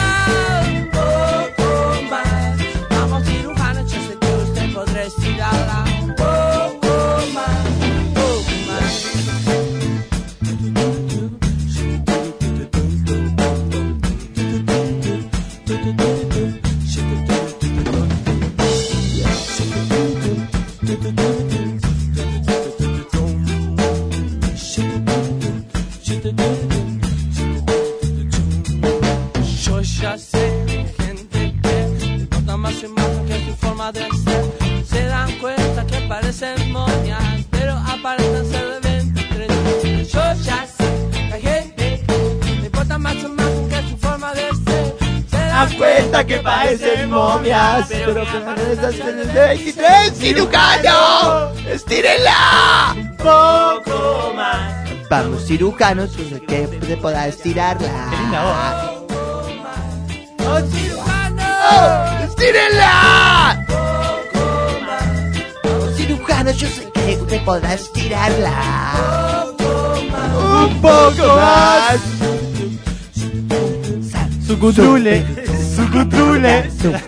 Estirarla un poco más, un poco más. dan cuenta que parecen momias, pero que no es el 23. ¡Cirujano! ¡Estírenla! Poco más. Vamos, cirujano, yo sé que te podrá estirarla. Qué linda voz. ¡Oh, cirujano! ¡Estírenla! Vamos, cirujano, yo sé que te podrá estirarla. Un poco más. Sucutrule. Sucutrule.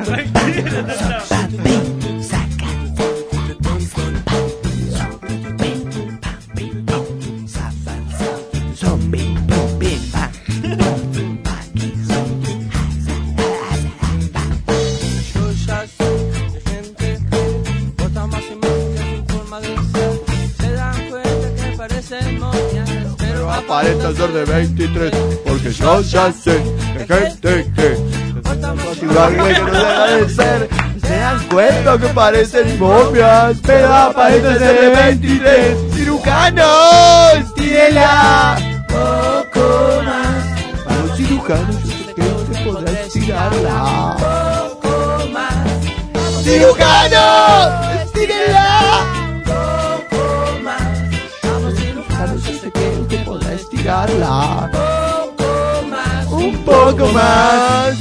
Yo ya sé de gente que bota más imagen que su forma de ser. Se dan cuenta que parecen momias, pero Aparenta ser de 23, porque yo ya sé de gente que bota más igual que no deja de ser. Se dan cuenta que parecen momias, pero aparenta ser de 23. Cirujano, estírela. Poco más. Vamos, cirujano, yo sé que usted podrá estirarla. poco más, Cirujano, estírela. poco más, Cirujano, yo sé que usted podrá estirarla. poco más, Un poco más.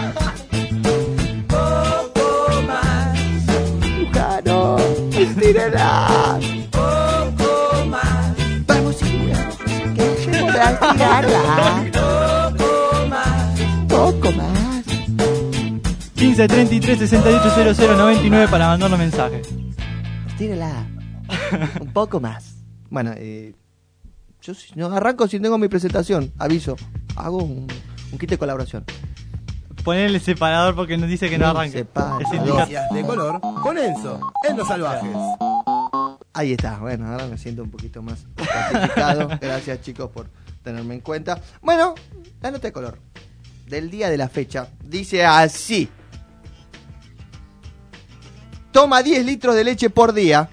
poco más, Cirujano, estírela. poco más, Vamos, cirujano, yo sé que usted podrá estirarla. poco más. Poco más. 15 33 68 00 99 para mandarnos mensajes. Estírela. Un poco más. Bueno, yo no arranco si tengo mi presentación. Aviso. Hago un kit de colaboración. Ponele el separador porque nos dice que no arranque. Separador. Es indicar. Noticias de color con Enzo en Los Salvajes. Ahí está. Bueno, ahora me siento un poquito más identificado. Gracias, chicos, por tenerme en cuenta. Bueno, la nota de color del día de la fecha dice así: toma 10 litros de leche por día.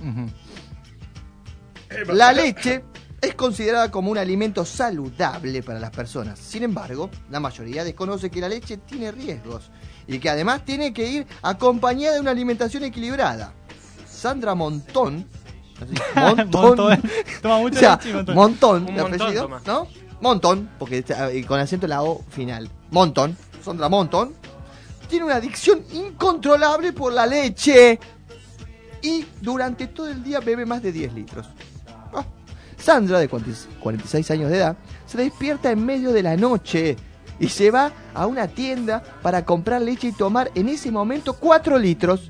La leche es considerada como un alimento saludable para las personas. Sin embargo, la mayoría desconoce que la leche tiene riesgos y que además tiene que ir acompañada de una alimentación equilibrada. Sandra Montón, Montón. Toma mucha o sea, leche y montón. Montón, Un de montón apellido, toma. ¿no? Montón, porque con acento en la O final. Montón, Sandra Montón, tiene una adicción incontrolable por la leche y durante todo el día bebe más de 10 litros. Ah. Sandra, de 46 años de edad, se despierta en medio de la noche y se va a una tienda para comprar leche y tomar en ese momento 4 litros.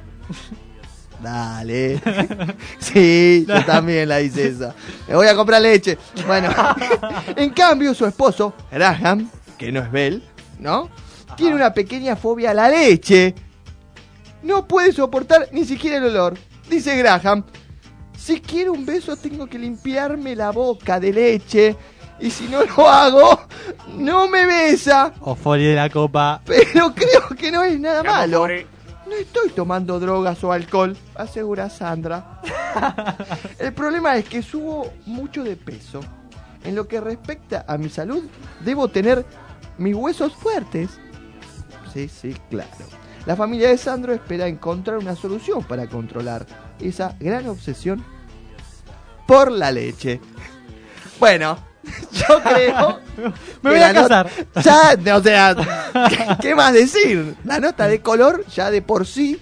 Dale. Sí, yo también la hice esa. Me voy a comprar leche. Bueno, en cambio su esposo, Graham, que no es Bell, ¿no? Tiene una pequeña fobia a la leche. No puede soportar ni siquiera el olor. Dice Graham: si quiero un beso tengo que limpiarme la boca de leche. Y si no lo hago, no me besa. O Foli de la copa. Pero creo que no es nada malo. No estoy tomando drogas o alcohol, asegura Sandra. El problema es que subo mucho de peso. En lo que respecta a mi salud, debo tener mis huesos fuertes. Sí, claro. La familia de Sandro espera encontrar una solución para controlar esa gran obsesión por la leche. Bueno, yo creo... Me voy a casar. Ya, o sea, ¿qué más decir? La nota de color ya de por sí...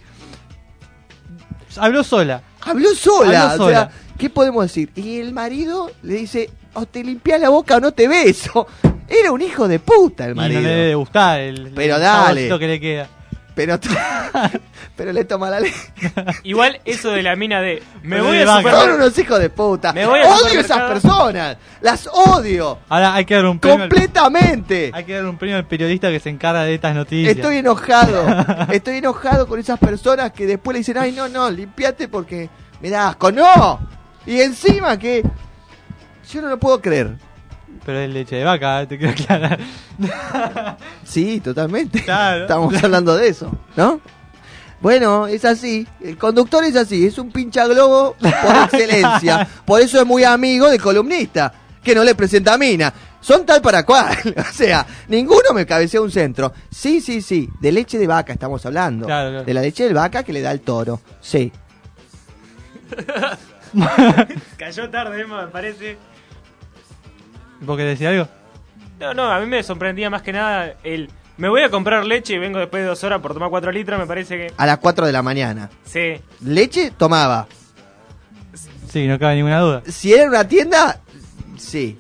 Habló sola. Habló sola. O sea, ¿qué podemos decir? Y el marido le dice: o te limpias la boca o no te beso. Era un hijo de puta el marido. Y no le debe gustar Pero el dale. saborcito que le queda. Pero le toma la ley. Igual eso de la mina de me voy de a vaca. supermercado. Son unos hijos de puta. Me voy al Odio supermercado. esas personas. Las odio. Ahora hay que dar un premio. Completamente. Hay que dar un premio al periodista que se encarga de estas noticias. Estoy enojado. Estoy enojado con esas personas que después le dicen: ay, no, limpiate porque me da asco. ¡No! Y encima que yo no lo puedo creer. Pero es leche de vaca, te quiero aclarar. Sí, totalmente. Claro. Estamos hablando de eso, ¿no? Bueno, es así. El conductor es así. Es un pinchaglobo por excelencia. Por eso es muy amigo del columnista, que no le presenta a mina. son tal para cual. O sea, ninguno me cabecea un centro. Sí, de leche de vaca estamos hablando. Claro. De la leche de vaca que le da el toro. Sí. Cayó tarde, Emma, me parece. ¿Vos querés decir algo? No, a mí me sorprendía más que nada me voy a comprar leche y vengo después de 2 horas por tomar 4 litros, me parece que... A las 4 de la mañana. Sí. ¿Leche? Tomaba. Sí, no cabe ninguna duda. Si era una tienda, sí.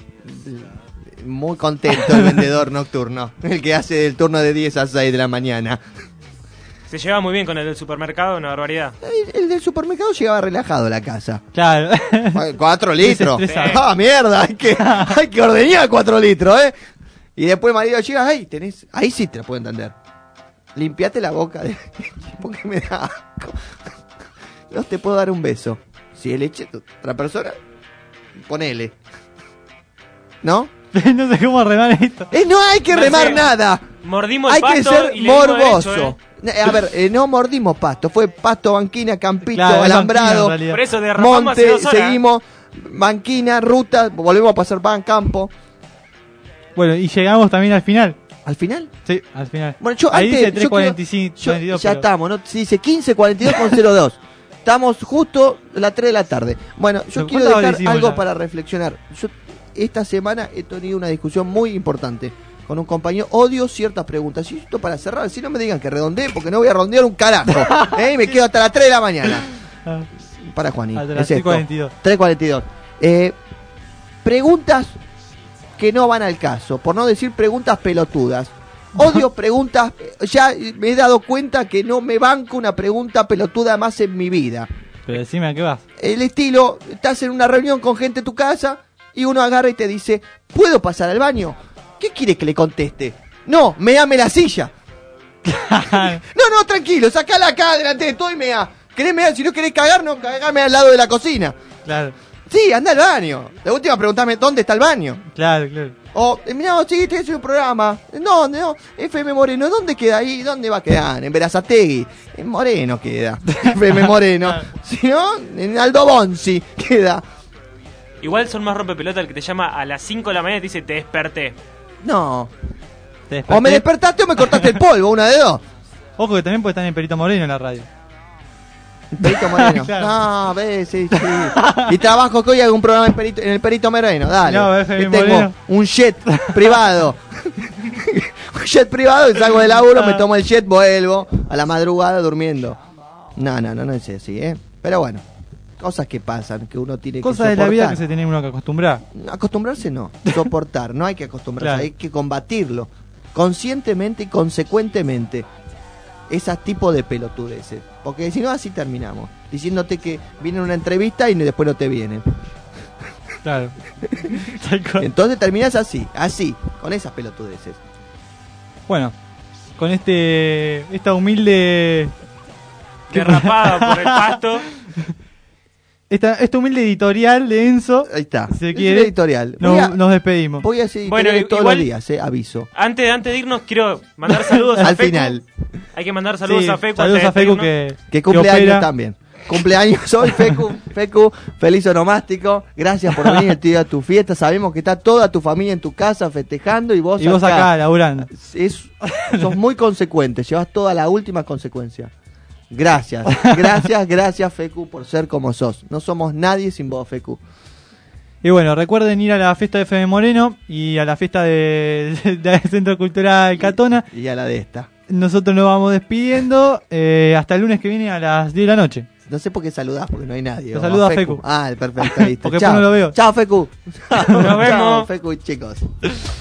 Muy contento el vendedor nocturno. El que hace el turno de 10 a 6 de la mañana. Se llevaba muy bien con el del supermercado, una barbaridad. El del supermercado llegaba relajado a la casa. Claro. 4 litros. ¡Ah, mierda! Hay que ordeñar 4 litros, ¿eh? Y después el marido llega, ahí sí te lo puedo entender. Limpiate la boca. Porque me da asco. No te puedo dar un beso. Si es leche de otra persona, ponele. ¿No? No sé cómo remar esto. No hay que remar nada. Mordimos el hay pasto que ser y le dimos morboso. derecho, A ver, no mordimos pasto. Fue pasto, banquina, campito, claro, alambrado, banquina, por eso derramamos monte, hace 2 horas. seguimos, banquina, ruta, volvemos a pasar campo. Bueno, y llegamos también al final. ¿Al final? Sí, al final. Bueno, yo ahí antes, dice 3:45. ya pero... estamos, ¿no? Sí, dice 15:42,02. Estamos justo a las 3 de la tarde. Bueno, yo quiero dejar algo ya para reflexionar. Yo esta semana he tenido una discusión muy importante con un compañero. Odio ciertas preguntas. Y esto para cerrar, si no me digan que redondee, porque no voy a redondear un carajo. Y me quedo hasta las 3 de la mañana. Para Juanito. Hasta las 3:42. 3:42. Preguntas que no van al caso, por no decir preguntas pelotudas. Odio preguntas, ya me he dado cuenta que no me banco una pregunta pelotuda más en mi vida. Pero decime a qué vas. El estilo, estás en una reunión con gente en tu casa y uno agarra y te dice, ¿puedo pasar al baño? ¿Qué quiere que le conteste? No, meame la silla. No, tranquilo, sacala acá delante de todo y mea. ¿Querés mear? Si no querés cagar, no, cagame al lado de la cocina. Claro. Sí, anda al baño. La última preguntame, ¿dónde está el baño? Claro. O, no, sí, estoy haciendo un programa. No, FM Moreno, ¿dónde queda ahí? ¿Dónde va a quedar? En Berazategui. En Moreno queda. FM Moreno. Si no, en Aldo Bonzi queda. Igual son más rompepelota el que te llama a las 5 de la mañana y te dice, te desperté. No. O me despertaste o me cortaste el polvo, una de dos. Ojo que también puede estar en Perito Moreno en la radio. Perito Moreno. Claro. No, ves, sí. Y trabajo que hoy hago un programa en el Perito Moreno, dale. No, que tengo un jet privado. Un jet privado y salgo de laburo, me tomo el jet, vuelvo a la madrugada durmiendo. No es así, Pero bueno, cosas que pasan, que uno tiene cosas que soportar. Cosas de la vida que se tiene uno que acostumbrar. Acostumbrarse no, soportar, no hay que acostumbrarse, hay que combatirlo conscientemente y consecuentemente. Esas tipos de pelotudeces. Porque si no, así terminamos. Diciéndote que viene una entrevista y después no te vienen. Claro. Entonces terminas así, con esas pelotudeces. Bueno, con esta humilde... derrapada por el pasto. Esta humilde editorial de Enzo. Ahí está. Si se quiere, editorial. Nos despedimos. Voy a seguir todos los días, aviso. Antes de irnos, quiero mandar saludos a Al Fecu. Final. Hay que mandar saludos a Fecu. Saludos a Fecu que cumple años también. Cumpleaños hoy, Fecu, feliz onomástico. Gracias por venir el día a tu fiesta. Sabemos que está toda tu familia en tu casa festejando y vos acá laburando. Sos muy consecuente, llevas toda la última consecuencia. Gracias, Fecu, por ser como sos. No somos nadie sin vos, Fecu. Y bueno, recuerden ir a la fiesta de FM Moreno y a la fiesta del Centro Cultural Catona. Y a la de esta. Nosotros nos vamos despidiendo hasta el lunes que viene a las 10 de la noche. No sé por qué saludás, porque no hay nadie. Te saluda Fecu. Perfecto, listo. Porque después no lo veo. Chao, Fecu. Nos vemos. Chao, Fecu, chicos.